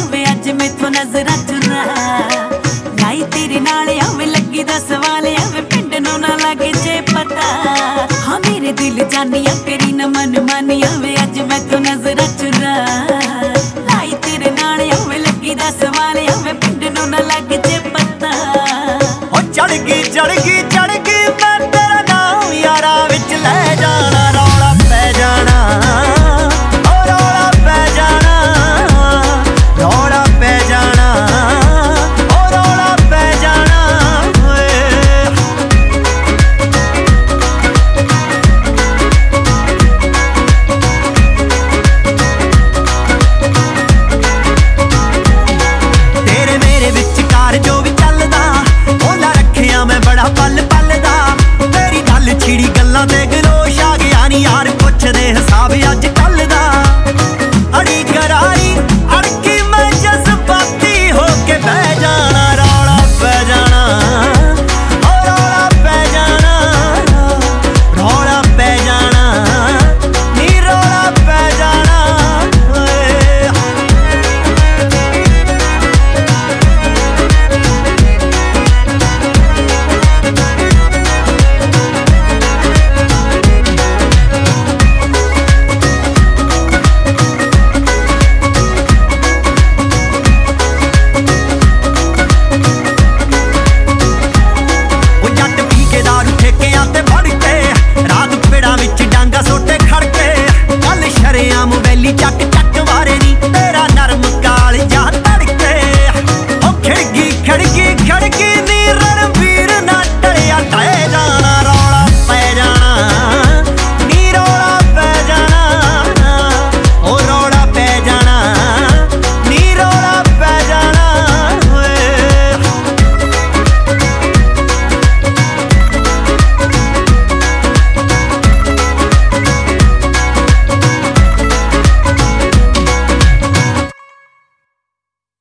वे अज मैथों नजरां चुरा लाई तेरे नाल आवे लगी दा सवाल आवे पिंड नूं ना लगे जे पता हाँ मेरे दिल जानिया करी न मन मानिया वे अज मैथों नजरां चुरा लाई तेरे नाल आवे लगी दा सवाल आवे पिंड नूं ना लगे